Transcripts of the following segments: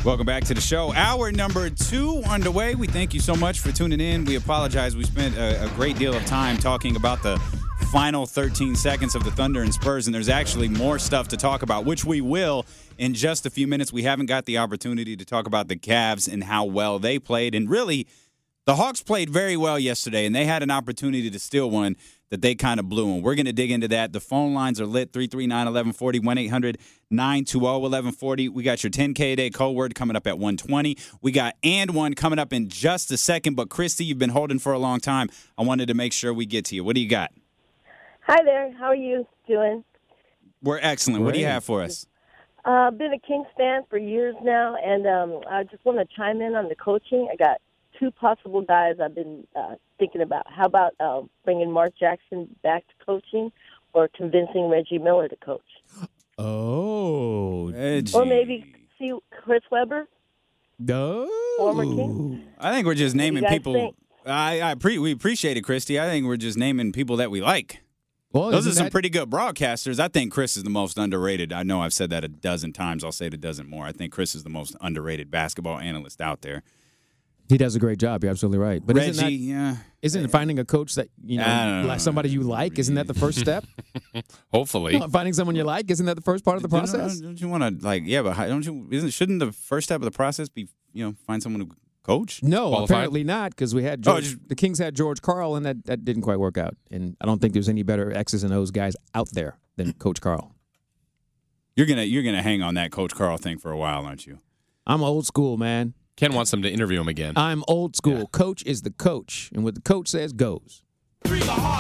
Welcome back to the show. Hour number 2 underway. We thank you so much for tuning in. We apologize. We spent a great deal of time talking about the final 13 seconds of the Thunder and Spurs, and there's actually more stuff to talk about, which we will in just a few minutes. We haven't got the opportunity to talk about the Cavs and how well they played. And really, the Hawks played very well yesterday, and they had an opportunity to steal one that they kind of blew. And we're going to dig into that. The phone lines are lit, 339-1140, 1-800-920-1140. We got your 10K a day code word coming up at 120. We got and one coming up in just a second. But, Christy, you've been holding for a long time. I wanted to make sure we get to you. What do you got? Hi there. How are you doing? We're excellent. What do you have for us? I've been a Kings fan for years now, and I just want to chime in on the coaching. I got 2 possible guys I've been thinking about. How about bringing Mark Jackson back to coaching or convincing Reggie Miller to coach? Oh. Reggie. Or maybe see Chris Webber? No. Former King? I think we're just naming guys people. think? We appreciate it, Christy. I think we're just naming people that we like. Well, Those are some pretty good broadcasters. I think Chris is the most underrated. I know I've said that a dozen times. I'll say it a dozen more. I think Chris is the most underrated basketball analyst out there. He does a great job. You're absolutely right. But Reggie, isn't finding a coach that somebody you like? Isn't that the first step? Hopefully, finding someone you like, isn't that the first part of the process? Don't you want to but shouldn't the first step of the process be find someone to coach? No, Qualified? apparently not, because we had the Kings had George Karl, and that didn't quite work out. And I don't think there's any better X's and O's guys out there than Coach Karl. You're gonna hang on that Coach Karl thing for a while, aren't you? I'm old school, man. Ken wants them to interview him again. I'm old school. Yeah. Coach is the coach, and what the coach says goes. All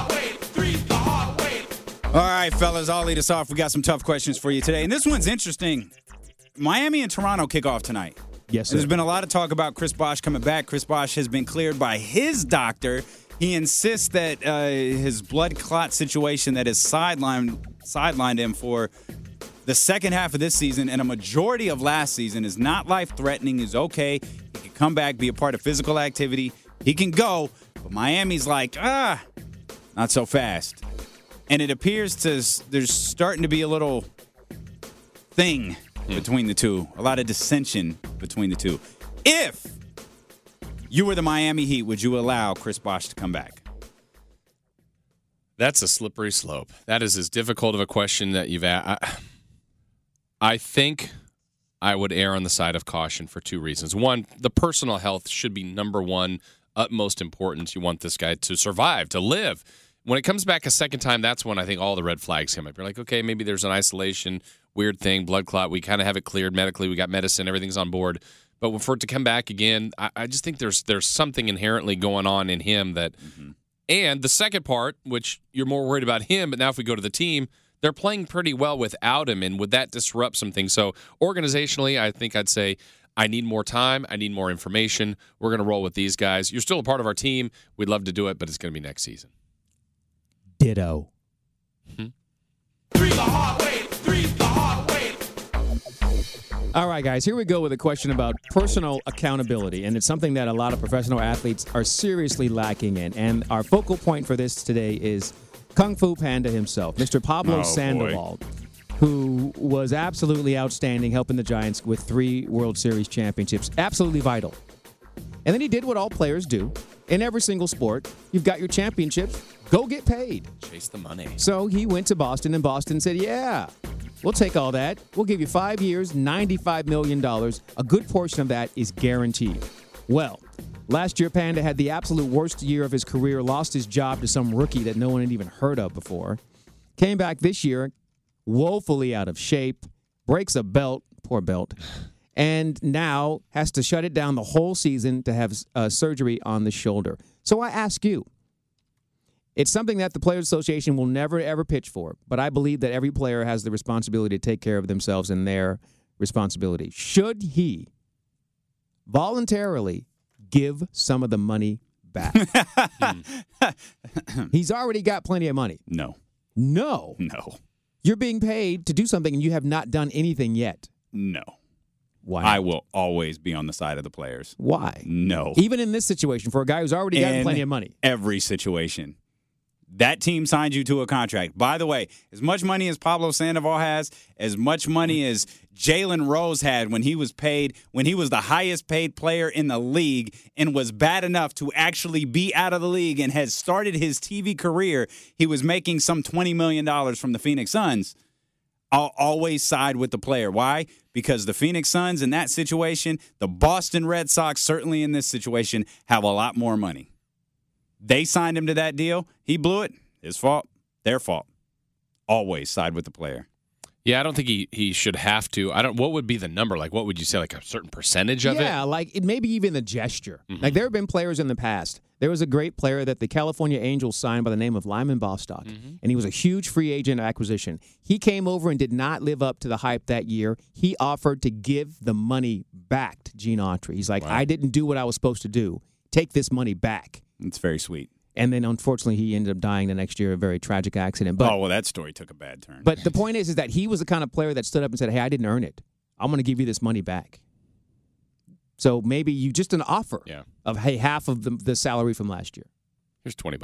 right, fellas, I'll lead us off. We got some tough questions for you today, and this one's interesting. Miami and Toronto kick off tonight. Yes, sir. There's been a lot of talk about Chris Bosh coming back. Chris Bosh has been cleared by his doctor. He insists that his blood clot situation that has sidelined him for the second half of this season and a majority of last season is not life-threatening, is okay. He can come back, be a part of physical activity. He can go, but Miami's like, not so fast. And it appears there's starting to be a little thing between the two, a lot of dissension between the two. If you were the Miami Heat, would you allow Chris Bosh to come back? That's a slippery slope. That is as difficult of a question that you've asked. I think I would err on the side of caution for 2 reasons. One, the personal health should be number one, utmost importance. You want this guy to survive, to live. When it comes back a second time, that's when I think all the red flags come up. You're like, okay, maybe there's an isolation, weird thing, blood clot. We kind of have it cleared medically. We got medicine. Everything's on board. But for it to come back again, I just think there's something inherently going on in him that And the second part, which you're more worried about him, but now if we go to the team, they're playing pretty well without him, and would that disrupt some things? So organizationally, I think I'd say I need more time. I need more information. We're going to roll with these guys. You're still a part of our team. We'd love to do it, but it's going to be next season. Ditto. Three's the hard way. Three's the hard way. All right, guys, here we go with a question about personal accountability, and it's something that a lot of professional athletes are seriously lacking in. And our focal point for this today is Kung Fu Panda himself, Mr. Pablo Sandoval, who was absolutely outstanding, helping the Giants with 3 World Series championships. Absolutely vital. And then he did what all players do in every single sport. You've got your championships. Go get paid. Chase the money. So he went to Boston, and Boston said, yeah, we'll take all that. We'll give you 5 years, $95 million. A good portion of that is guaranteed. Well, last year, Panda had the absolute worst year of his career, lost his job to some rookie that no one had even heard of before. Came back this year, woefully out of shape, breaks a belt, poor belt, and now has to shut it down the whole season to have surgery on the shoulder. So I ask you, it's something that the Players Association will never, ever pitch for, but I believe that every player has the responsibility to take care of themselves and their responsibility. Should he voluntarily give some of the money back? He's already got plenty of money. No. No. You're being paid to do something, and you have not done anything yet. No. Why not? I will always be on the side of the players. Why? No. Even in this situation, for a guy who's already gotten plenty of money. Every situation. That team signed you to a contract. By the way, as much money as Pablo Sandoval has, as much money as Jalen Rose had when he was the highest paid player in the league and was bad enough to actually be out of the league and has started his TV career, he was making some $20 million from the Phoenix Suns. I'll always side with the player. Why? Because the Phoenix Suns in that situation, the Boston Red Sox certainly in this situation, have a lot more money. They signed him to that deal. He blew it. His fault. Their fault. Always side with the player. Yeah, I don't think he should have to. What would be the number? Like, what would you say? Like a certain percentage of it? Yeah, like maybe even the gesture. Like there have been players in the past. There was a great player that the California Angels signed by the name of Lyman Bostock, and he was a huge free agent acquisition. He came over and did not live up to the hype that year. He offered to give the money back to Gene Autry. He's like, I didn't do what I was supposed to do. Take this money back. It's very sweet. And then, unfortunately, he ended up dying the next year, a very tragic accident. But, that story took a bad turn. But the point is that he was the kind of player that stood up and said, hey, I didn't earn it. I'm going to give you this money back. So maybe you just an offer of, hey, half of the salary from last year. Here's $20.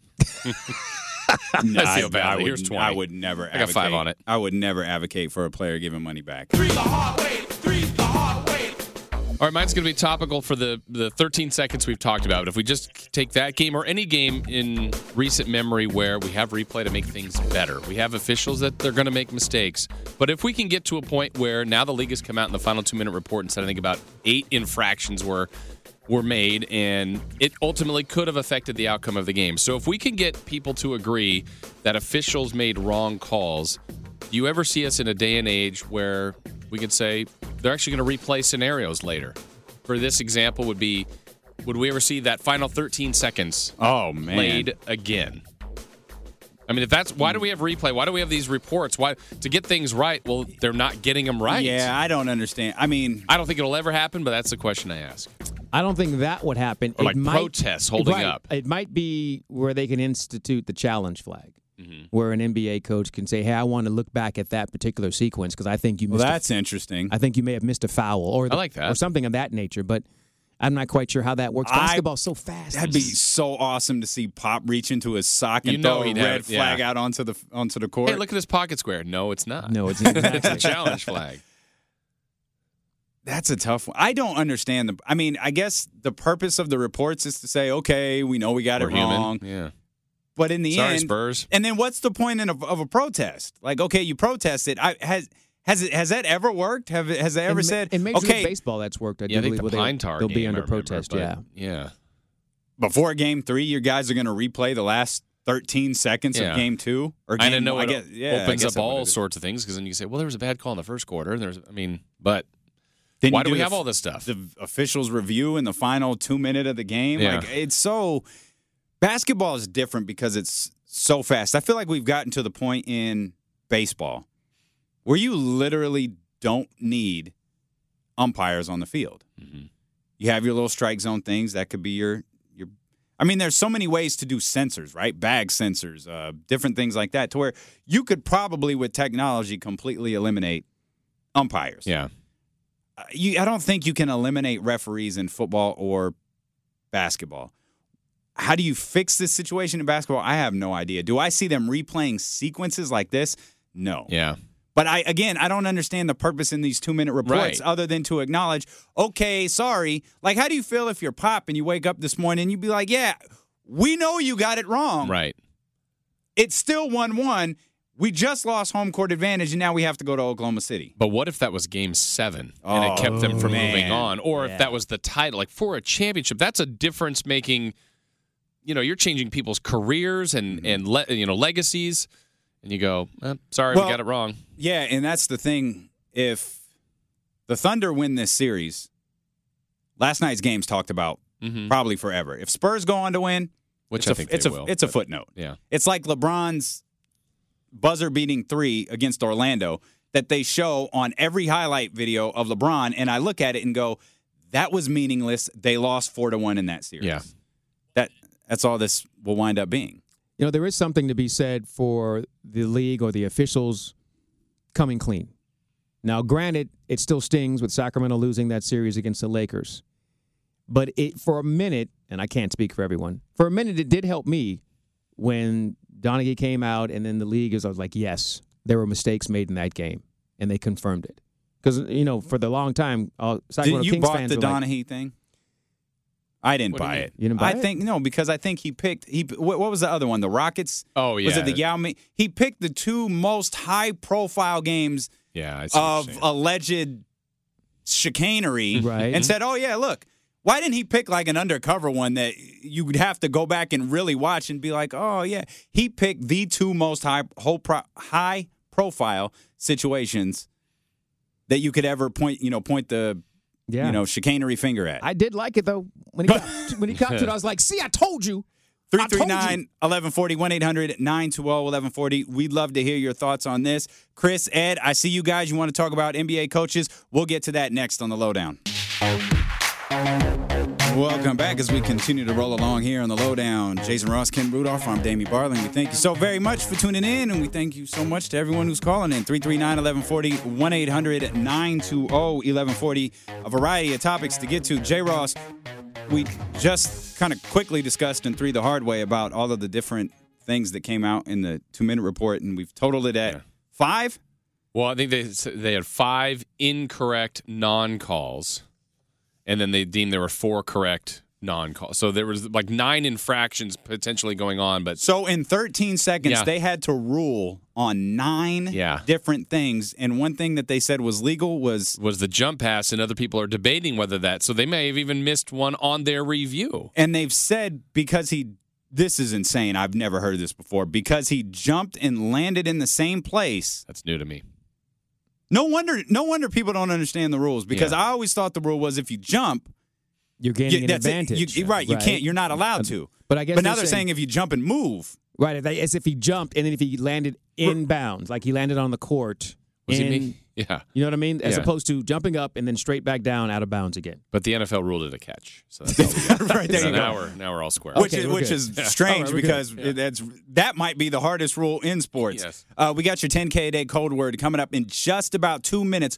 I feel bad. Here's 20. I would never I got 5 on it. I would never advocate for a player giving money back. Three the hard way. Three the hard way. All right, mine's going to be topical for the 13 seconds we've talked about. But if we just take that game or any game in recent memory where we have replay to make things better, we have officials that they're going to make mistakes. But if we can get to a point where now the league has come out in the final 2-minute report and said I think about 8 infractions were made, and it ultimately could have affected the outcome of the game. So if we can get people to agree that officials made wrong calls, do you ever see us in a day and age where we could say they're actually going to replay scenarios later? For this example would be, would we ever see that final 13 seconds played again? I mean, if that's why do we have replay? Why do we have these reports? Why to get things right? Well, they're not getting them right. Yeah, I don't understand. I mean, I don't think it'll ever happen, but that's the question I ask. I don't think that would happen. Or like protests holding up. It might be where they can institute the challenge flag, where an NBA coach can say, "Hey, I want to look back at that particular sequence because I think you missed." Well, that's interesting. I think you may have missed a foul, or I like that, or something of that nature. But I'm not quite sure how that works. Basketball's so fast. That'd be so awesome to see Pop reach into his sock and throw a red flag out onto the court. Hey, look at this pocket square. No, it's not. No, it's not. It's a challenge flag. That's a tough one. I don't understand I mean, I guess the purpose of the reports is to say, okay, we know we got it wrong. Yeah. But in the Sorry, end, Spurs. And then what's the point of a protest? Like, okay, you protested. Has that ever worked? Has they ever said, in Major League Baseball that's worked? I think believe the Pine Tar they'll be game, under I remember, protest. but, yeah. Before Game 3, your guys are going to replay the last 13 seconds of Game 2 or Game I know it opens up all sorts. sorts of things because then you can say, well, there was a bad call in the first quarter. And but Then why do we have all this stuff? The officials review in the final 2 minute of the game. Yeah. Like it's so basketball is different because it's so fast. I feel like we've gotten to the point in baseball where you literally don't need umpires on the field. Mm-hmm. You have your little strike zone things that could be your. I mean, there's so many ways to do sensors, right? Bag sensors, different things like that, to where you could probably, with technology, completely eliminate umpires. Yeah. I don't think you can eliminate referees in football or basketball. How do you fix this situation in basketball? I have no idea. Do I see them replaying sequences like this? No. Yeah. But I don't understand the purpose in these 2-minute reports other than to acknowledge, okay, sorry. Like, how do you feel if you're Pop and you wake up this morning and you be like, yeah, we know you got it wrong. Right. It's still 1-1. We just lost home court advantage, and now we have to go to Oklahoma City. But what if that was Game 7 and it kept them from moving on? Or if that was the title, like for a championship, that's a difference-making. You're changing people's careers and legacies, and you go, sorry, we got it wrong. Yeah, and that's the thing. If the Thunder win this series, last night's game's talked about probably forever. If Spurs go on to win, which I think they will, it's a footnote. Yeah, it's like LeBron's buzzer-beating 3 against Orlando that they show on every highlight video of LeBron, and I look at it and go, that was meaningless. They lost 4-1 in that series. Yeah. That's all this will wind up being. There is something to be said for the league or the officials coming clean. Now, granted, it still stings with Sacramento losing that series against the Lakers. But for a minute, and I can't speak for everyone, for a minute it did help me when Donaghy came out and then the league I was like, yes, there were mistakes made in that game, and they confirmed it. Because, for the long time, Sacramento You Kings bought fans the were like, Donaghy thing? I didn't What do you buy mean? it. You didn't buy I it? think no, because I think he picked what was the other one? The Rockets? Oh, yeah. Was it the Yao Ming? He picked the two most high profile games Yeah, I see what of you're saying. alleged chicanery Right. and said, "Oh yeah, look, why didn't he pick like an undercover one that you would have to go back and really watch and be like, oh yeah, he picked the two most high profile situations that you could ever point the yeah. chicanery finger at." I did like it, though. When he got to it, I was like, see, I told you. 339-1140, 1-800-920-1140. We'd love to hear your thoughts on this. Chris, Ed, I see you guys. You want to talk about NBA coaches? We'll get to that next on the Lowdown. Welcome back as we continue to roll along here on the Lowdown. Jason Ross, Ken Rudolph, I'm Damie Barling. We thank you so very much for tuning in, and we thank you so much to everyone who's calling in. 339-1140, 1-800-920-1140. A variety of topics to get to. J. Ross, we just kind of quickly discussed in 3 the Hard Way about all of the different things that came out in the 2-minute report, and we've totaled it at 5? Well, I think they had 5 incorrect non-calls, and then they deemed there were 4 correct non-calls. So there was like 9 infractions potentially going on. But So in 13 seconds, Yeah. they had to rule on 9 Yeah. different things, and one thing that they said was legal was the jump pass, and other people are debating whether that. So they may have even missed one on their review. and they've said because this is insane. I've never heard this before. Because he jumped and landed in the same place. That's new to me. No wonder people don't understand the rules, because Yeah. I always thought the rule was if you jump, You're gaining an that's it. advantage. You can't. You're not allowed to. But I guess But now they're saying if you jump and move, right, as if he jumped and then if he landed inbounds, like he landed on the court. Was it me? Yeah. You know what I mean? As Yeah. opposed to jumping up and then straight back down out of bounds again. But the NFL ruled it a catch. So that's all we got. right there So you now go. we're all square. Which Okay, we're is good. strange All right, we're because good. that might be the hardest rule in sports. Yes. We got your 10K a day code word coming up in just about 2 minutes,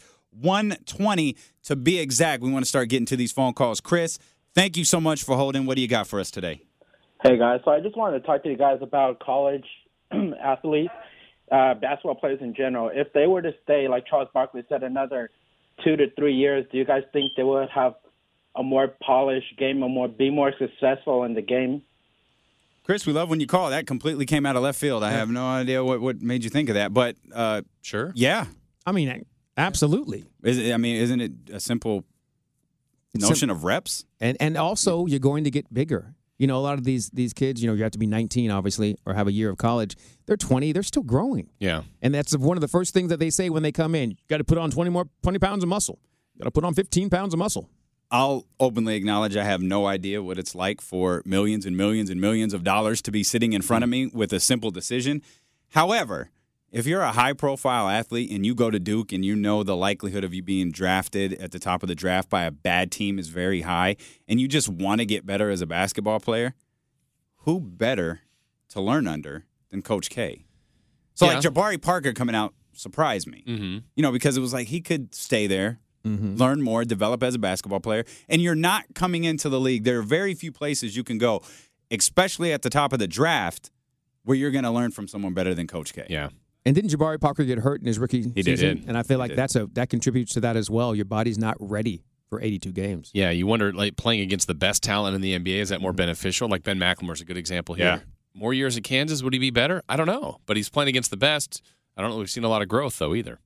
1:20 to be exact. We want to start getting to these phone calls. Chris, thank you so much for holding. What do you got for us today? Hey, guys. So I just wanted to talk to you guys about college athletes, basketball players in general. If they were to stay, like Charles Barkley said, another 2 to 3 years, do you guys think they would have a more polished game, be more successful in the game? Chris, we love when you call. That completely came out of left field. I have no idea what made you think of that. But, Sure. yeah. I mean, absolutely. Isn't it a simple notion of reps? And also, you're going to get bigger. You know, a lot of these kids, you have to be 19, obviously, or have a year of college. They're 20. They're still growing. Yeah. And that's one of the first things that they say when they come in. You got to put on 20 pounds of muscle. Got to put on 15 pounds of muscle. I'll openly acknowledge I have no idea what it's like for millions and millions and millions of dollars to be sitting in front of me with a simple decision. However, if you're a high-profile athlete and you go to Duke and you know the likelihood of you being drafted at the top of the draft by a bad team is very high, and you just want to get better as a basketball player, who better to learn under than Coach K? So, Yeah. like, Jabari Parker coming out surprised me, because it was like he could stay there, learn more, develop as a basketball player, and you're not coming into the league. There are very few places you can go, especially at the top of the draft, where you're going to learn from someone better than Coach K. Yeah. And didn't Jabari Parker get hurt in his rookie did. season? And I feel like did. that contributes to that as well. Your body's not ready for 82 games. Yeah, you wonder, like, playing against the best talent in the NBA, is that more beneficial? Like, Ben McLemore's a good example here. Yeah. More years at Kansas, would he be better? I don't know. But he's playing against the best. I don't know. We've seen a lot of growth, though, either.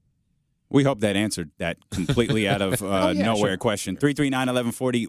We hope that answered that completely out of nowhere sure. question. 339-1140,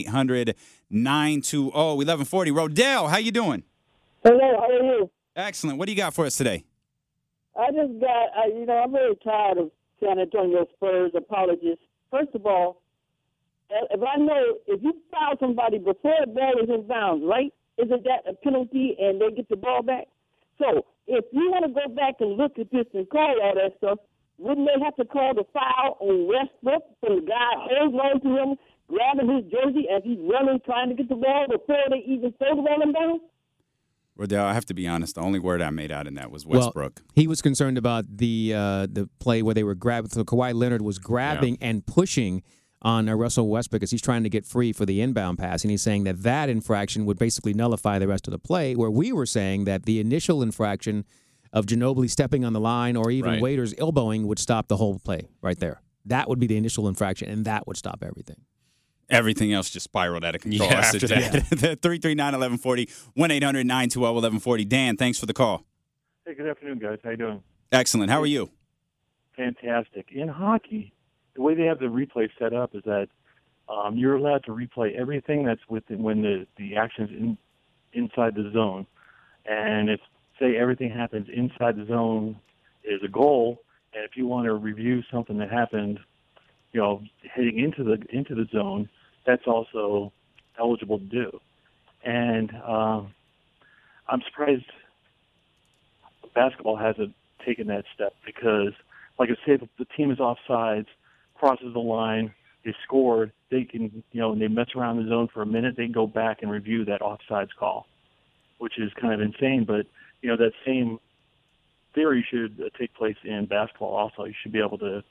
1-800-920-1140. Rodell, how you doing? Hello, how are you? Excellent. What do you got for us today? I just got, I'm very tired of San Antonio Spurs apologists. First of all, if you foul somebody before the ball is in bounds, right? Isn't that a penalty and they get the ball back? So if you want to go back and look at this and call all that stuff, wouldn't they have to call the foul on Westbrook when the guy holds on to him, grabbing his jersey as he's running, trying to get the ball before they even throw the ball in bounds? Rodell, I have to be honest. The only word I made out in that was Westbrook. Well, he was concerned about the play where they were grabbing. So Kawhi Leonard was grabbing and pushing on Russell Westbrook because he's trying to get free for the inbound pass, and he's saying that that infraction would basically nullify the rest of the play, where we were saying that the initial infraction of Ginobili stepping on the line or even Right. Waiters elbowing would stop the whole play right there. That would be the initial infraction, and that would stop everything. Everything else just spiraled out of control Yes, after it that. 339-1140, 1-800-920-1140. Dan, thanks for the call. Hey, good afternoon, guys. How you doing? Excellent. How are you? Fantastic. In hockey, the way they have the replay set up is that you're allowed to replay everything that's within when the action's inside the zone. And if, say, everything happens inside the zone is a goal, and if you want to review something that happened, heading into the zone, that's also eligible to do. And I'm surprised basketball hasn't taken that step because, like I say, if the team is offsides, crosses the line, they scored, they can, and they mess around the zone for a minute, they can go back and review that offsides call, which is kind of insane. But, that same theory should take place in basketball also. You should be able to,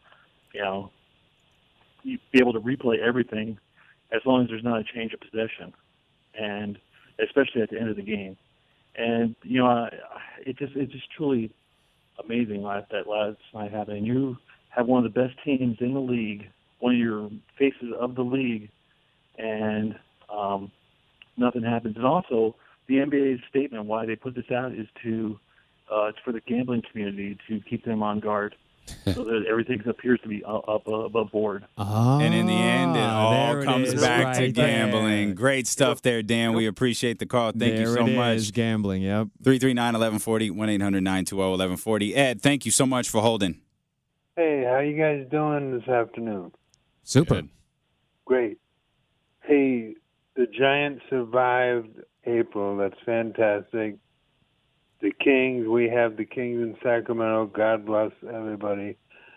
replay everything as long as there's not a change of possession, and especially at the end of the game. And, it's just truly amazing that last night happened. You have one of the best teams in the league, one of your faces of the league, and nothing happens. And also, the NBA's statement why they put this out is it's for the gambling community to keep them on guard, so that everything appears to be up above board. And in the end, it all there it comes is, back to right there. gambling. Great stuff there, Dan. We appreciate the call. Thank you so There it much. is, gambling, yep. 339-1140, 1-800-920-1140. Ed, thank you so much for holding. Hey, how you guys doing this afternoon? Super. Good. Great. Hey, the Giants survived April. That's fantastic. The Kings, we have the Kings in Sacramento. God bless everybody.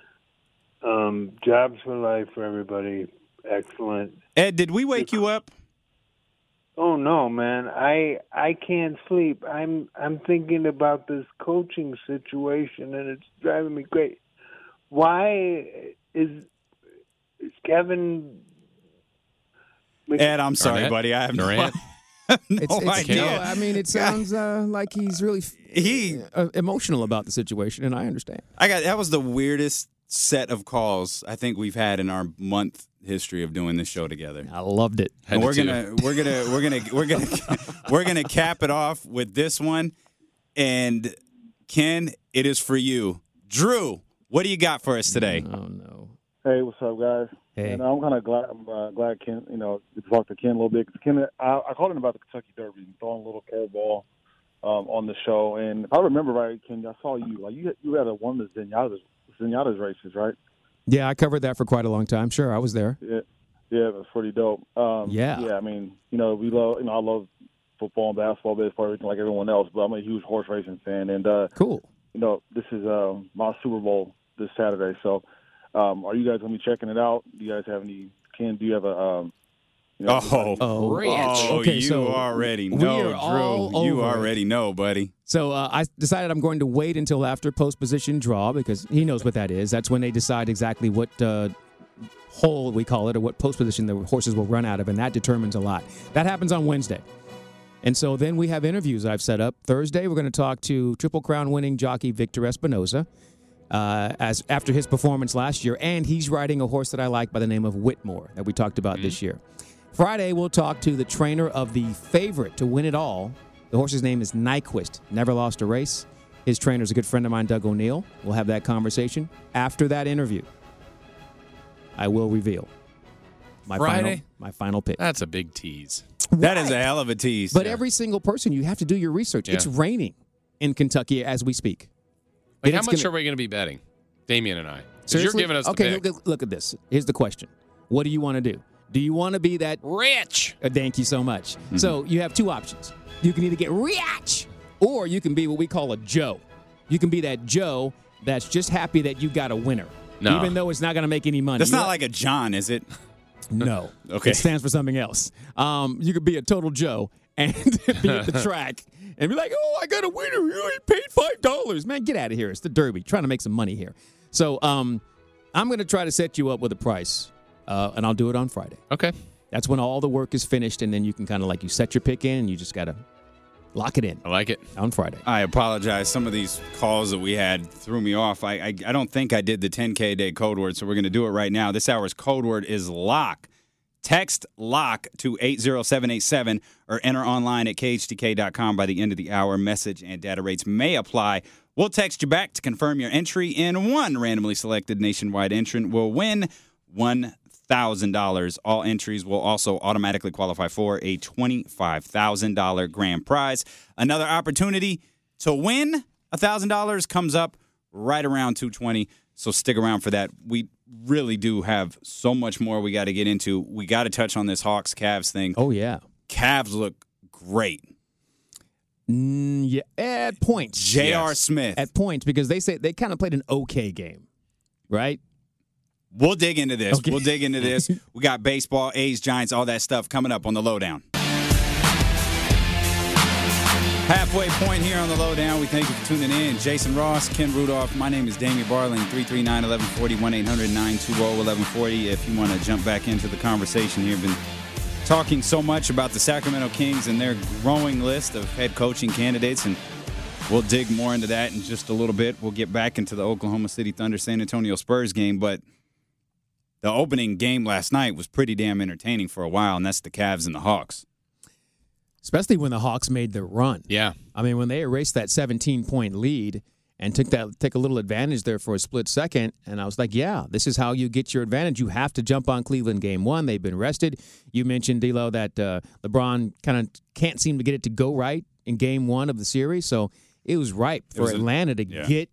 Jobs for life for everybody. Excellent. Ed, did we wake you up? Oh no, man! I can't sleep. I'm thinking about this coaching situation, and it's driving me crazy. Why is Kevin? Ed, I'm sorry, Garnett? buddy. I have Durant? It's idea. still, I mean, it sounds like he's really emotional about the situation, and I understand. That was the weirdest set of calls I think we've had in our month history of doing this show together. I loved it. And we're gonna cap it off with this one. And Ken, it is for you. Drew, what do you got for us today? Oh no. Hey, what's up, guys? Hey. And I'm kind of glad. I'm glad Ken, to talk to Ken a little bit. 'Cause Ken, I called him about the Kentucky Derby, throwing a little curveball on the show. And if I remember right, Ken, I saw you. Like you had one of the Zenyatta's races, right? Yeah, I covered that for quite a long time. Sure, I was there. Yeah, it was pretty dope. Yeah. I mean, we love. I love football and basketball, baseball, everything like everyone else. But I'm a huge horse racing fan, and Cool. this is my Super Bowl this Saturday. So, are you guys gonna be checking it out? Do you guys have any? Ken, do you have a? Okay, you so already we know, are all Drew. You over it. already know, buddy. So I decided I'm going to wait until after post-position draw because he knows what that is. That's when they decide exactly what hole, we call it, or what post-position the horses will run out of, and that determines a lot. That happens on Wednesday. And so then we have interviews I've set up. Thursday, we're going to talk to Triple Crown winning jockey Victor Espinoza as after his performance last year, and he's riding a horse that I like by the name of Whitmore that we talked about this year. Friday, we'll talk to the trainer of the favorite to win it all. The horse's name is Nyquist. Never lost a race. His trainer is a good friend of mine, Doug O'Neill. We'll have that conversation. After that interview, I will reveal my Friday? final pick. That's a big tease. That is a hell of a tease. But every single person, you have to do your research. Yeah. It's raining in Kentucky as we speak. Like, And how it's much gonna- are we going to be betting? Damien and I. 'Cause Seriously? You're giving us the okay, pick. look at this. Here's the question. What do you want to do? Do you want to be that Rich. Thank you so much. So you have two options. You can either get rich, or you can be what we call a Joe. You can be that Joe that's just happy that you got a winner, No. even though it's not going to make any money. That's not like a John, is it? No. Okay. It stands for something else. You could be a total Joe and be at the track and be like, oh, I got a winner. You only paid $5. Man, get out of here. It's the Derby. Trying to make some money here. So I'm going to try to set you up with a price and I'll do it on Friday. Okay. That's when all the work is finished, and then you can kind of you set your pick in, and you just got to lock it in. I like it. On Friday. I apologize. Some of these calls that we had threw me off. I don't think I did the 10K a day code word, so we're going to do it right now. This hour's code word is LOCK. Text LOCK to 80787 or enter online at khtk.com by the end of the hour. Message and data rates may apply. We'll text you back to confirm your entry, and one randomly selected nationwide entrant will win $1,000. All entries will also automatically qualify for a $25,000 grand prize. Another opportunity to win $1,000 comes up right around 2:20, so stick around for that. We really do have so much more we got to get into. We got to touch on this Hawks-Cavs thing. Oh, yeah. Cavs look great. Yeah, at points. J.R. Smith. At points, because they say they kind of played an okay game, right? We'll dig into this. Okay. We'll dig into this. We got baseball, A's, Giants, all that stuff coming up on the Lowdown. Halfway point here on the Lowdown. We thank you for tuning in. Jason Ross, Ken Rudolph. My name is Damian Barling, 339-1140, 1-800-920-1140. If you want to jump back into the conversation here, been talking so much about the Sacramento Kings and their growing list of head coaching candidates, and we'll dig more into that in just a little bit. We'll get back into the Oklahoma City Thunder San Antonio Spurs game, but the opening game last night was pretty damn entertaining for a while, and that's the Cavs and the Hawks. Especially when the Hawks made their run. Yeah. I mean, when they erased that 17-point lead and took a little advantage there for a split second, and I was like, yeah, this is how you get your advantage. You have to jump on Cleveland game one. They've been rested. You mentioned, D'Lo, that LeBron kind of can't seem to get it to go right in game one of the series, so it was ripe for Atlanta to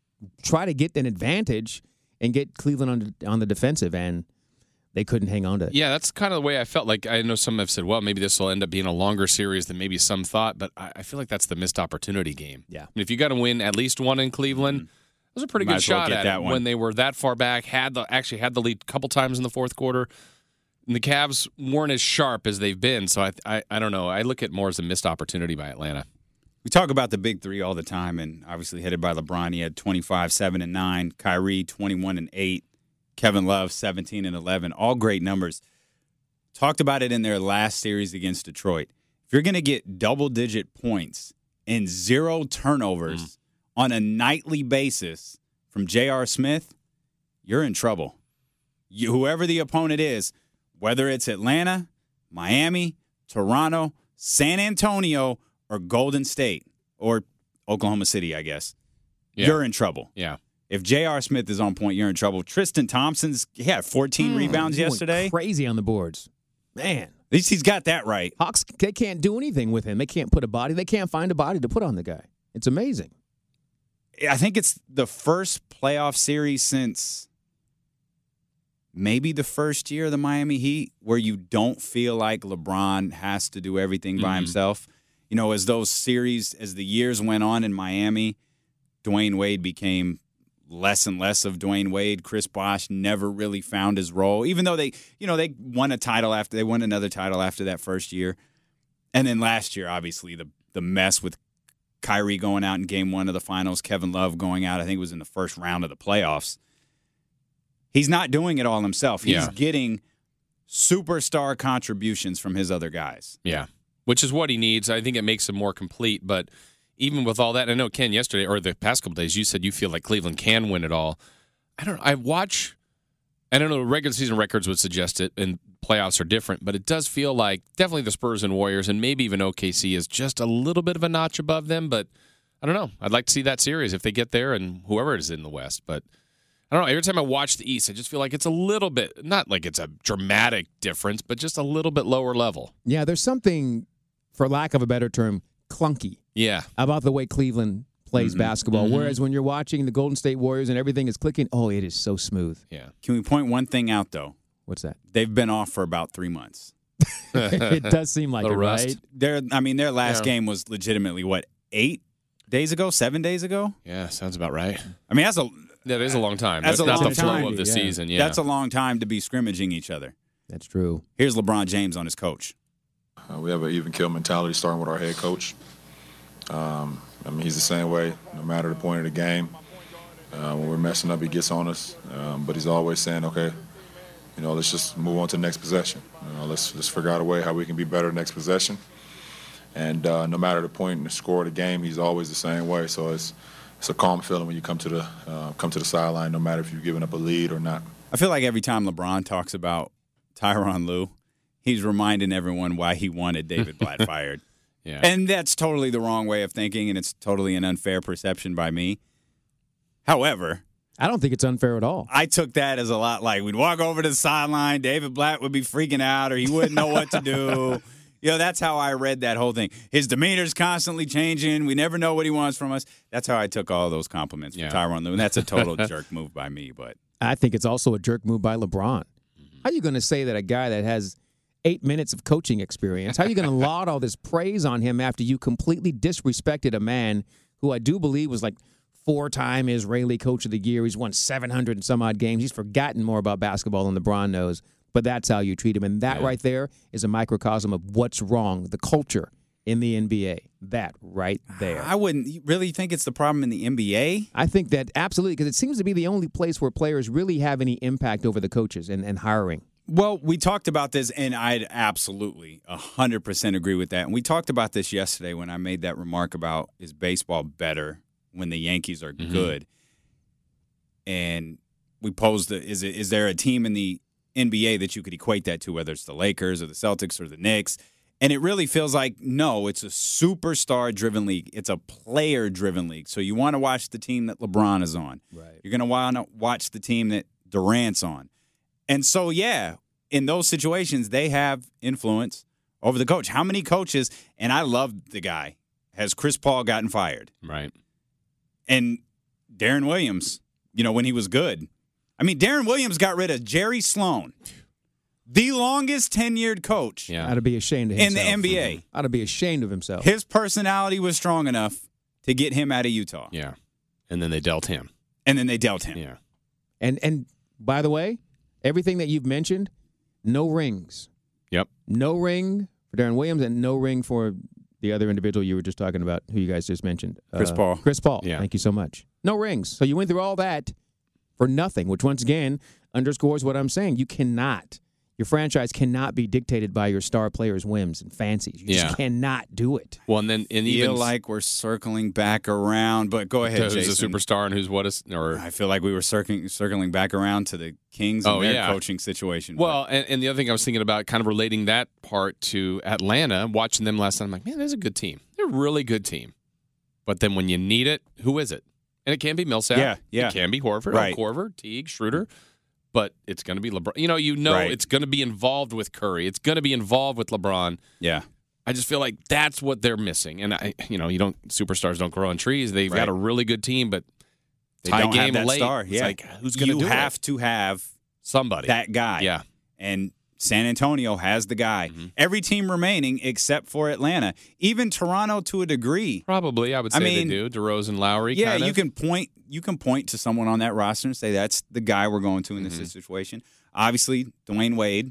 try to get an advantage and get Cleveland on the defensive, and they couldn't hang on to it. Yeah, that's kind of the way I felt. Like, I know some have said, well, maybe this will end up being a longer series than maybe some thought, but I feel like that's the missed opportunity game. Yeah. I mean, if you got to win at least one in Cleveland, it was a pretty good shot at it when they were that far back, actually had the lead a couple times in the fourth quarter. And the Cavs weren't as sharp as they've been, so I don't know. I look at it more as a missed opportunity by Atlanta. We talk about the big three all the time, and obviously headed by LeBron. He had 25, 7, and 9. Kyrie, 21 and 8. Kevin Love, 17 and 11. All great numbers. Talked about it in their last series against Detroit. If you're going to get double-digit points and 0 turnovers on a nightly basis from J.R. Smith, you're in trouble. Whoever the opponent is, whether it's Atlanta, Miami, Toronto, San Antonio, or Golden State, or Oklahoma City, I guess, you're in trouble. Yeah. If J.R. Smith is on point, you're in trouble. Tristan Thompson's, 14 rebounds yesterday. Crazy on the boards. Man. At least he's got that right. Hawks, they can't do anything with him. They can't they can't find a body to put on the guy. It's amazing. I think it's the first playoff series since maybe the first year of the Miami Heat where you don't feel like LeBron has to do everything by himself. You know, as the years went on in Miami, Dwayne Wade became less and less of Dwayne Wade. Chris Bosh never really found his role, even though they won another title after that first year. And then last year, obviously, the mess with Kyrie going out in game one of the finals, Kevin Love going out, I think it was in the first round of the playoffs. He's not doing it all himself. He's getting superstar contributions from his other guys. Yeah, which is what he needs. I think it makes him more complete, but even with all that, I know, Ken, yesterday or the past couple days, you said you feel like Cleveland can win it all. I don't know, regular season records would suggest it, and playoffs are different, but it does feel like definitely the Spurs and Warriors, and maybe even OKC is just a little bit of a notch above them, but I don't know. I'd like to see that series if they get there and whoever is in the West, but I don't know. Every time I watch the East, I just feel like it's a little bit, not like it's a dramatic difference, but just a little bit lower level. Yeah, there's something, for lack of a better term, clunky about the way Cleveland plays basketball. Whereas when you're watching the Golden State Warriors and everything is clicking, it is so smooth. Yeah. Can we point one thing out, though? What's that? They've been off for about 3 months. It does seem like it, right? Their last game was legitimately, 8 days ago, 7 days ago? Yeah, sounds about right. I mean, that is a long time. That's not long the flow time. of the season. Yeah. That's a long time to be scrimmaging each other. That's true. Here's LeBron James on his coach. We have an even kill mentality starting with our head coach. He's the same way, no matter the point of the game. When we're messing up, he gets on us. But he's always saying, okay, let's just move on to the next possession. Let's figure out a way how we can be better next possession. And no matter the point and the score of the game, he's always the same way. So it's a calm feeling when you come to the sideline, no matter if you've given up a lead or not. I feel like every time LeBron talks about Tyronn Lue, he's reminding everyone why he wanted David Blatt fired. Yeah. And that's totally the wrong way of thinking, and it's totally an unfair perception by me. However, I don't think it's unfair at all. I took that as a lot like we'd walk over to the sideline, David Blatt would be freaking out, or he wouldn't know what to do. That's how I read that whole thing. His demeanor's constantly changing. We never know what he wants from us. That's how I took all those compliments from Tyronn Lue, and that's a total jerk move by me. But I think it's also a jerk move by LeBron. How are you going to say that a guy that has 8 minutes of coaching experience, how are you going to laud all this praise on him after you completely disrespected a man who I do believe was like 4-time Israeli Coach of the Year? He's won 700 and some odd games. He's forgotten more about basketball than LeBron knows, but that's how you treat him. And that right there is a microcosm of what's wrong, the culture in the NBA. That right there. I wouldn't really think it's the problem in the NBA. I think that absolutely, because it seems to be the only place where players really have any impact over the coaches and hiring. Well, we talked about this, and I'd absolutely 100% agree with that. And we talked about this yesterday when I made that remark about, is baseball better when the Yankees are good? And we posed, is there a team in the NBA that you could equate that to, whether it's the Lakers or the Celtics or the Knicks? And it really feels like, no, it's a superstar-driven league. It's a player-driven league. So you want to watch the team that LeBron is on. Right. You're going to want to watch the team that Durant's on. And so, in those situations, they have influence over the coach. How many coaches, and I love the guy, has Chris Paul gotten fired? Right. And Darren Williams, when he was good. I mean, Darren Williams got rid of Jerry Sloan, the longest tenured coach Ought to be ashamed of in himself. the NBA. Ought to be ashamed of himself. His personality was strong enough to get him out of Utah. Yeah. And then they dealt him. Yeah. And by the way, everything that you've mentioned, no rings. Yep. No ring for Darren Williams and no ring for the other individual you were just talking about, who you guys just mentioned. Chris Paul. Chris Paul. Yeah. Thank you so much. No rings. So you went through all that for nothing, which once again underscores what I'm saying. Your franchise cannot be dictated by your star players' whims and fancies. You just cannot do it. Well, and then Feel like we're circling back around, but go ahead, who's Jason. a superstar and who's what is, or I feel like we were circling back around to the Kings and their coaching situation. Well, and the other thing I was thinking about, kind of relating that part to Atlanta, watching them last night, I'm like, man, there's a good team. They're a really good team. But then when you need it, who is it? And it can be Millsap. Yeah. It can be Horford, Right. Korver, Teague, Schroeder. But it's going to be LeBron. Right. It's going to be involved with Curry. It's going to be involved with LeBron. Yeah. I just feel like that's what they're missing. And superstars don't grow on trees. They've got a really good team, but They tie don't have game that late. star. It's Yeah. like, who's going to do You it? have to have Somebody. that guy. Yeah. And San Antonio has the guy. Mm-hmm. Every team remaining except for Atlanta. Even Toronto to a degree. Probably, I would say they do. DeRozan, Lowry. Yeah, kind of. you can point to someone on that roster and say that's the guy we're going to in this situation. Obviously, Dwayne Wade.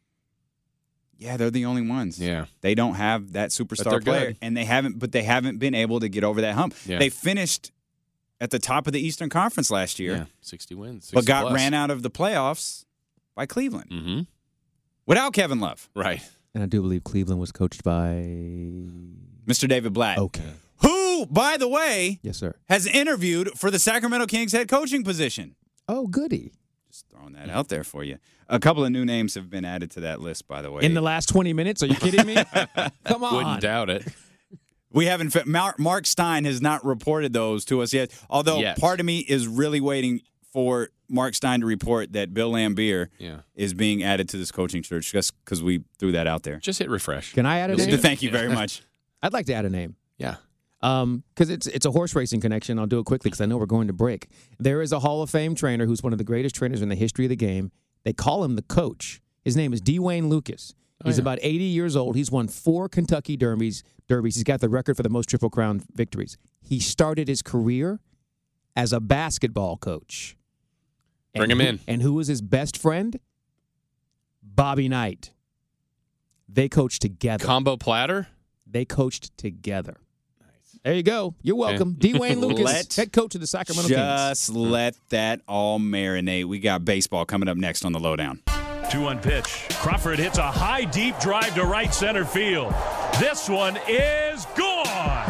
Yeah, they're the only ones. Yeah. They don't have that superstar they're player. good. And they haven't been able to get over that hump. Yeah. They finished at the top of the Eastern Conference last year. Yeah, 60 wins. 60 but got plus. ran out of the playoffs by Cleveland. Mm-hmm. Without Kevin Love. Right. And I do believe Cleveland was coached by Mr. David Blatt. Okay. Who, by the way, Yes, sir. has interviewed for the Sacramento Kings head coaching position. Oh, goody. Just throwing that out there for you. A couple of new names have been added to that list, by the way. In the last 20 minutes? Are you kidding me? Come on. Wouldn't doubt it. We haven't. Mark Stein has not reported those to us yet. Although part of me is really waiting for Mark Stein to report that Bill Laimbeer is being added to this coaching search, just because we threw that out there. Just hit refresh. Can I add a name? Thank you very much. I'd like to add a name. Yeah. Because it's a horse racing connection. I'll do it quickly because I know we're going to break. There is a Hall of Fame trainer who's one of the greatest trainers in the history of the game. They call him the coach. His name is Dwayne Lucas. He's about 80 years old. He's won 4 Kentucky Derbies. He's got the record for the most Triple Crown victories. He started his career as a basketball coach. Bring him in. And who was his best friend? Bobby Knight. They coached together. Combo platter? They coached together. There you go. You're welcome. Dwayne Lucas, head coach of the Sacramento Kings. Just let that all marinate. We got baseball coming up next on The Lowdown. 2-1 pitch. Crawford hits a high, deep drive to right center field. This one is gone.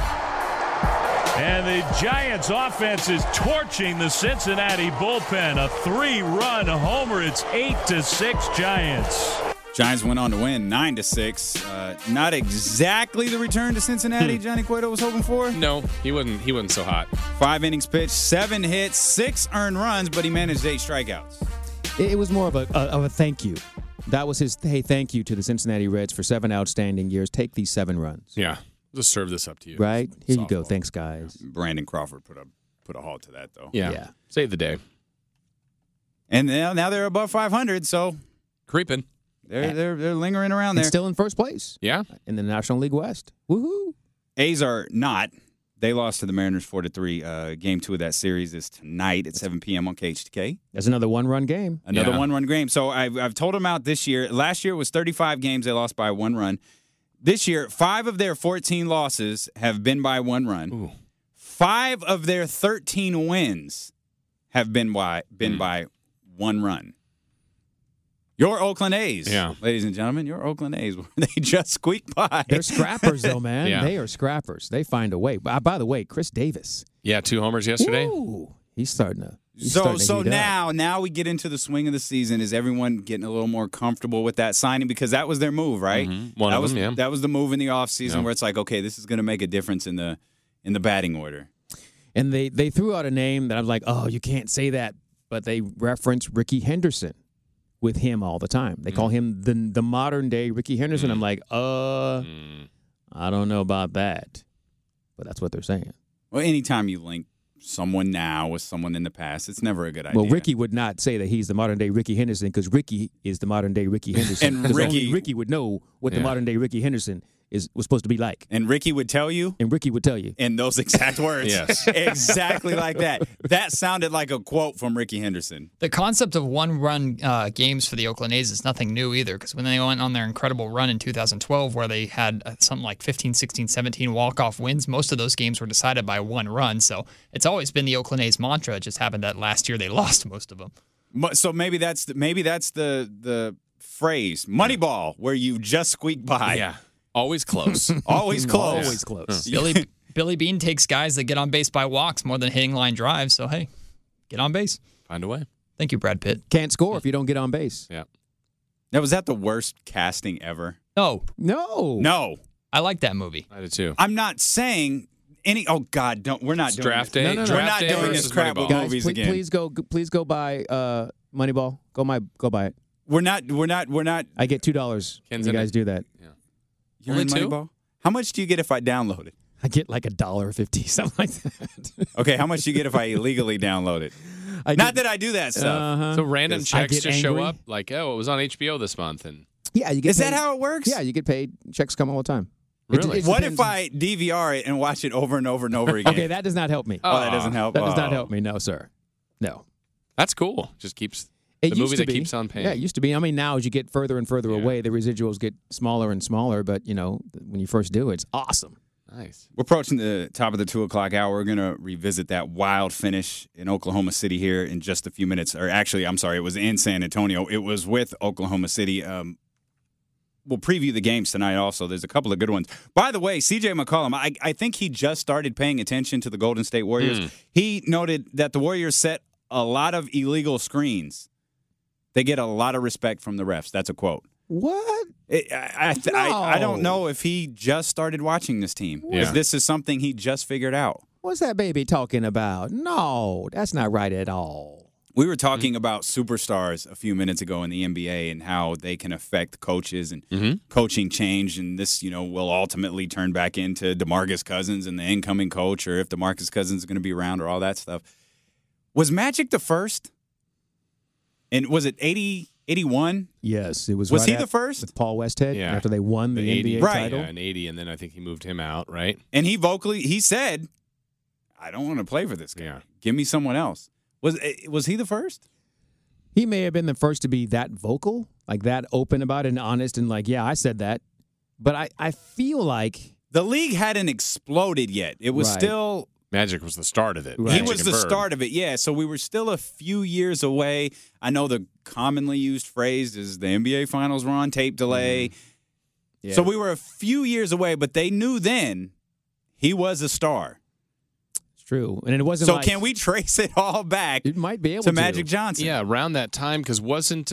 And the Giants offense is torching the Cincinnati bullpen. A 3-run homer. It's 8-6 Giants. Giants went on to win 9-6. Not exactly the return to Cincinnati Johnny Cueto was hoping for. No, he wasn't so hot. 5 innings pitched, 7 hits, 6 earned runs, but he managed 8 strikeouts. It was more of a thank you. That was his, hey, thank you to the Cincinnati Reds for 7 outstanding years. Take these 7 runs. Yeah. Just serve this up to you. Right? Here you go. Thanks, guys. Brandon Crawford put a halt to that, though. Yeah. Save the day. And now they're above 500, so creeping. They're lingering around there. And still in first place. Yeah. In the National League West. Woohoo. A's are not. They lost to the Mariners 4-3. Game 2 of that series is tonight at 7 p.m. on KHTK. That's another 1-run game. Another 1-run game. So I've told them out this year. Last year was 35 games. They lost by 1 run. This year, 5 of their 14 losses have been by 1 run. Ooh. 5 of their 13 wins have been by 1 run. Your Oakland A's, ladies and gentlemen, your Oakland A's, they just squeaked by. They're scrappers, though, man. Yeah. They are scrappers. They find a way. By the way, Chris Davis. Yeah, 2 homers yesterday. Ooh, he's starting to. So now we get into the swing of the season. Is everyone getting a little more comfortable with that signing? Because that was their move, right? Mm-hmm. That was the move in the offseason where it's like, okay, this is going to make a difference in the batting order. And they threw out a name that I was like, oh, you can't say that. But they reference Ricky Henderson with him all the time. They call him the modern day Ricky Henderson. I'm like, I don't know about that. But that's what they're saying. Well, anytime you link someone now with someone in the past, it's never a good idea. Well, Ricky would not say that he's the modern day Ricky Henderson because Ricky is the modern day Ricky Henderson. And Ricky would know what the modern day Ricky Henderson was supposed to be like. And Ricky would tell you? And Ricky would tell you. In those exact words. Yes. Exactly like that. That sounded like a quote from Ricky Henderson. The concept of 1-run games for the Oakland A's is nothing new either because when they went on their incredible run in 2012 where they had something like 15, 16, 17 walk-off wins, most of those games were decided by 1 run. So it's always been the Oakland A's mantra. It just happened that last year they lost most of them. So maybe that's the phrase, Moneyball, where you just squeak by. Yeah. Always close. Always close. Always close. Billy Beane takes guys that get on base by walks more than hitting line drives. So, hey, get on base. Find a way. Thank you, Brad Pitt. Can't score if you don't get on base. Yeah. Now, was that the worst casting ever? No. I like that movie. I did too. I'm not saying any. Oh God, we're not doing draft day. this. No. We're not doing this crap with Guys, movies again. Please go buy Moneyball. Go buy it. We're not. I get $2 when you guys do that. Yeah. You're in Only 2? Moneyball? How much do you get if I download it? I get like $1.50, something like that. Okay, how much do you get if I illegally download it? Not that I do that stuff. So random checks just show angry. up like, oh, it was on HBO this month. And Yeah, you get Is paid. that how it works? Yeah, you get paid. Checks come all the time. Really? It What depends. if I DVR it and watch it over and over and over again? Okay, that does not help me. Oh, that doesn't help. That does not Oh. help me. No, sir. No. That's cool. Just keeps It the used movie to that be. keeps on paying. Yeah, it used to be. I mean, now as you get further and further away, the residuals get smaller and smaller. But, when you first do it, it's awesome. Nice. We're approaching the top of the 2 o'clock hour. We're going to revisit that wild finish in Oklahoma City here in just a few minutes. Or actually, I'm sorry, it was in San Antonio. It was with Oklahoma City. We'll preview the games tonight also. There's a couple of good ones. By the way, C.J. McCollum, I think he just started paying attention to the Golden State Warriors. He noted that the Warriors set a lot of illegal screens. They get a lot of respect from the refs. That's a quote. What? I don't know if he just started watching this team. If this is something he just figured out. What's that baby talking about? No, that's not right at all. We were talking about superstars a few minutes ago in the NBA and how they can affect coaches and coaching change. And this, will ultimately turn back into DeMarcus Cousins and the incoming coach, or if DeMarcus Cousins is going to be around, or all that stuff. Was Magic the first? And was it 80, 81? Yes, it was. Was right he the first? with Paul Westhead? Yeah. After they won the NBA Right. title. Yeah, in 80, and then I think he moved him out, right? And he said, I don't want to play for this guy. Yeah. Give me someone else. Was he the first? He may have been the first to be that vocal, like that open about it and honest and like, yeah, I said that. But I feel like the league hadn't exploded yet. It was Right. still Magic was the start of it. He was the start of it, yeah. So we were still a few years away. I know the commonly used phrase is the NBA Finals were on tape delay. Yeah. So we were a few years away, but they knew then he was a star. It's true. And it wasn't So like, can we trace it all back it might be able to Magic Johnson? Yeah, around that time, because wasn't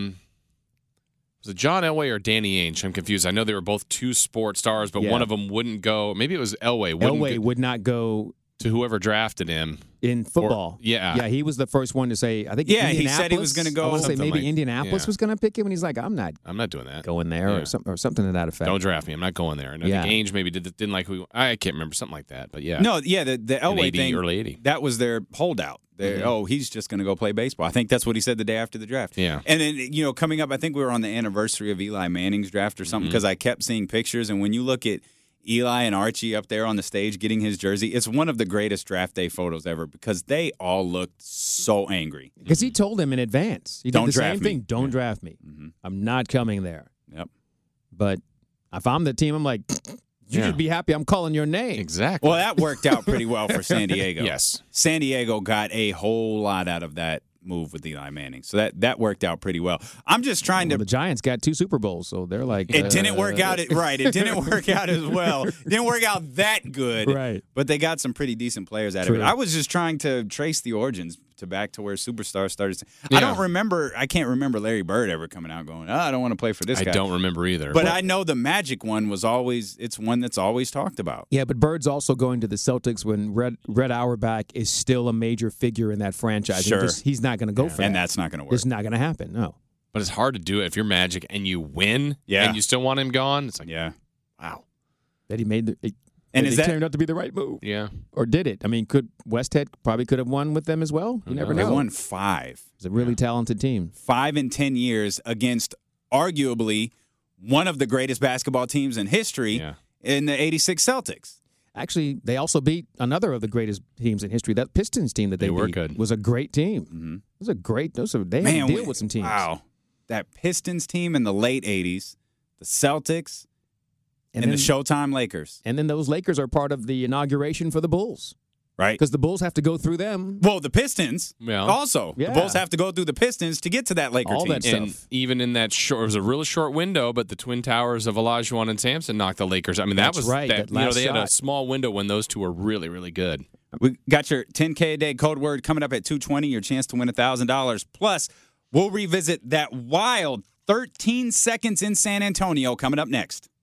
was it John Elway or Danny Ainge? I'm confused. I know they were both two sports stars, but Yeah. one of them wouldn't go. Maybe it was Elway. Elway would not go to whoever drafted him in football. Yeah, he was the first one to say. I think. Yeah, he Indianapolis, said he was gonna go- I want to say Something maybe like- Indianapolis yeah. was going to pick him, and he's like, "I'm not doing that. going there," Yeah. or something to that effect. Don't draft me. I'm not going there. And I Yeah. think Ainge maybe didn't like who. I can't remember, something like that. But yeah, No, yeah, the Elway 80, thing, early 80. that was their holdout. Oh, he's just going to go play baseball. I think that's what he said the day after the draft. Yeah. And then, coming up, I think we were on the anniversary of Eli Manning's draft or something because I kept seeing pictures. And when you look at Eli and Archie up there on the stage getting his jersey, it's one of the greatest draft day photos ever because they all looked so angry. Because he told him in advance. He did Don't the draft same me. thing. Don't draft me. I'm not coming there. Yep. But if I'm the team, I'm like, you should be happy I'm calling your name. Exactly. Well, that worked out pretty well for San Diego. Yes. San Diego got a whole lot out of that move with Eli Manning. So that worked out pretty well. I'm just trying Well, to. the Giants got 2 Super Bowls, so they're like. It didn't work out. It didn't work out as well. It didn't work out that good. Right. But they got some pretty decent players out of True. it. I was just trying to trace the origins to back to where superstars started. Yeah. I can't remember Larry Bird ever coming out going, I don't want to play for this I guy. don't remember either. But I know the Magic one was always, it's one that's always talked about. Yeah, but Bird's also going to the Celtics when Red Auerbach is still a major figure in that franchise. Sure. He's not going to go for that. And that's not going to work. It's not going to happen, no. But it's hard to do it if you're Magic and you win. Yeah. And you still want him gone. It's like, yeah. Wow. That he made the. And it is that- turned out to be the right move. Yeah. Or did it? I mean, Westhead probably could have won with them as well. You never They know. won 5. It's a really talented team. 5 in 10 years against arguably one of the greatest basketball teams in history in the 86 Celtics. Actually, they also beat another of the greatest teams in history. That Pistons team that they were beat good. was a great team. Mm-hmm. It was a great. They had to deal with some teams. Wow. That Pistons team in the late 80s, the Celtics, and the Showtime Lakers. And then those Lakers are part of the inauguration for the Bulls. Right. Because the Bulls have to go through them. Well, the Pistons also. Yeah. The Bulls have to go through the Pistons to get to that Laker All team. that And stuff. even in that short, it was a really short window, but the Twin Towers of Olajuwon and Sampson knocked the Lakers. I mean, that That's was right, that last they had a shot. small window when those two were really, really good. We got your 10K a day code word coming up at 2:20, your chance to win $1,000. Plus, we'll revisit that wild 13 seconds in San Antonio coming up next.